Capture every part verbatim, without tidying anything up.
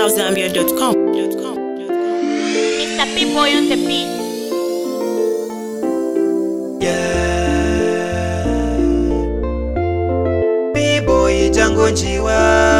house zambia dot com. Mister P-Boy on the beat. Yeah. P-Boy jango njiwa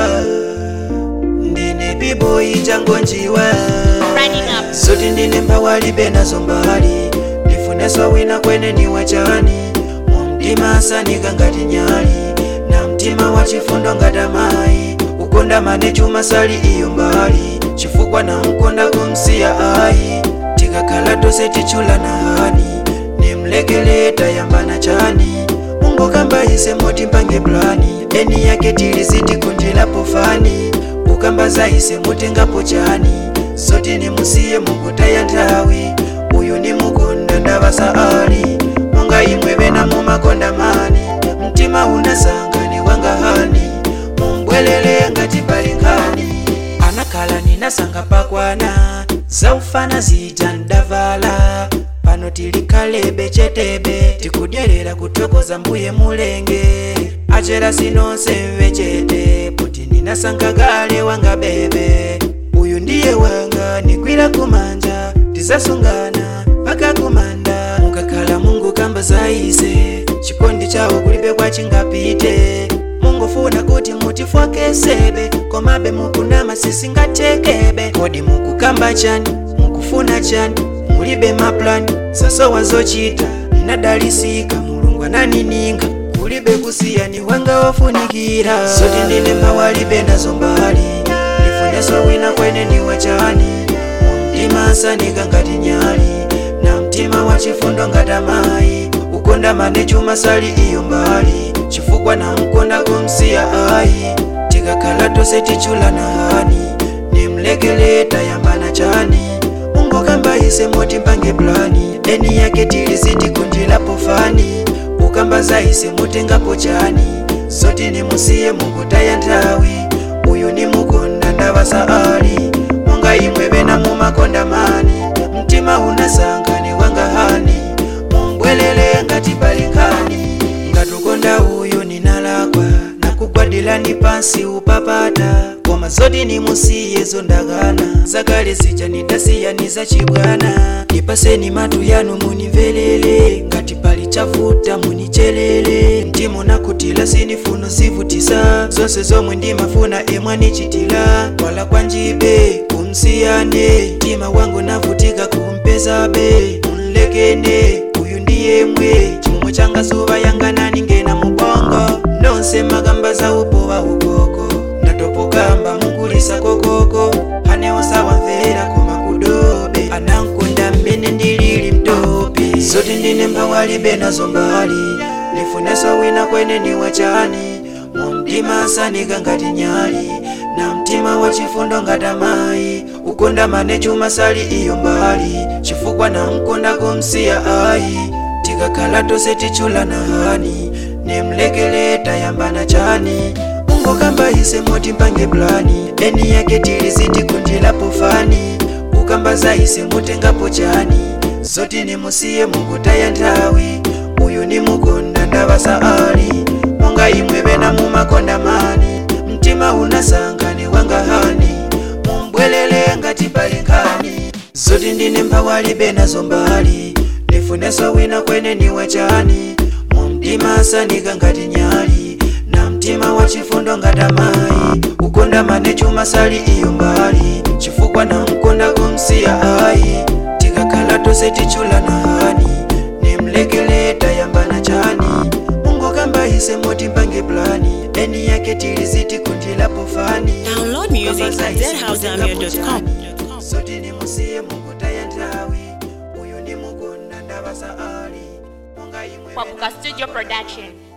ndine P-Boy jango njiwa Running up. Zoti ndine mbawali bena zombali nifuneswa wina kwene ni wachani mumtima sanika ngati nyali na mtima wa chifundo ngata mai ukonda mane chuma sali iyo mbali chifukwa na mkonda kumsiya ai tikakhala tose tichula na hani nimlekeleta yambana chani Mungu kamba ise moti mpange plani eni yake tiliziti kundila pofani ukamba za ise moti ngapo chani Zoti ni musiye Mungu tayantawi uyu ni mukonda ndabasa ali Munga imwebe na mumakonda mani mtima unasanga ni wanga hani mumbwelele ngati palinkani anakhala ninasanga pakwana zaufana zita ndavala pano tilikalebe chetebe tikudyerera kutokoza mbuye mulenge achera sinonse mvechete poti ninasanga gale wanga bebe uyu ndiye wanga nikwira kumanja tizasungana paka kumanda mukakhala Mungu kamba zaise chikondi chawo kulibe kwa chingapite Mungu funa kuti mutifokesebe komabe mukunama sisingatekebe kodi mukukamba chani mukufuna chani mulibe maplani saso wazochita ninadalisika mulungu ananininga kulibe kusiyani wanga wafunikira Zoti ndine mbawali bena zombali nifuneswa wina kwene ni wachani mumtima sanika ngati nyali na mtima wa chifundo ngata mai ukonda mane chuma sali iyo mbali chifukwa na mkonda kumsiya ai tikakhala tose tichula na hani nimlekeleta yambana chani Mungu kamba ise moti mpange plani eni yake tiliziti kundila pofani ukamba za ise moti ngapo chani Zoti ni musiye Mungu tayantawi uyu ni mukonda ndabasa ali Munga imwebe na mumakonda mani mtima unasanga ni wanga hani mumbwelele ngati palinkani ngatukonda uyu ninalakwa nakugwadila ni pansi upapata koma Zoti ni musiye zondagana zakale zija nidasiya niza chibwana nipaseni matu yanu munimvelele ngati pali chafuta munichelele mtima nakutila sinifuno zivutisa zonse zomwe ndimafuna emwanichitila wala kwanjibe kumsiyane mtima wangu navutika kumpezabe munlekene uyu ndiye mwe chimwe changa zuva yanganani ngena mubongo nonse magamba za upowa ukoko natopokamba mungulisa kokoko haneosawa mvera koma kudobe anankunda mbene ndilili mtope Zoti ndine mbawali bena zombali nifuneswa wina kwene ni wachani mumtima sanika ngati nyali na mtima wa chifundo ngata mai ukonda mane chuma sali iyo mbali chifukwa na mkonda kumsiya ai tikakhala tose tichula na hani nimlekeleta yambana chani Mungu kamba ise moti mpange plani eni yake tiliziti kundila pofani ukamba za ise moti ngapo chani Zoti ni musiye Mungu tayantawi uyu ni mukonda ndabasa ali Munga imwebe na mumakonda mani mtima unasanga ni wanga hani mumbwelele ngati palinkani Zoti ndine mbawali bena zombali nifuneswa wina kwene ni wachani mumtima sanika ngati nyali na mtima wa chifundo ngata mai ukonda mane chuma sali iyo mbali chifukwa na mkonda kumsiya ai tikakhala tose tichula na hani nimlekeleta yambana chani Mungu kamba ise moti mpange plani eni yake tiliziti kundila pofani Download music at z house zambia dot com. Zoti ni musiye Mungu tayantawi uyu ni mukonda ndabasa ali Munga imwe Wapuka Studio Production.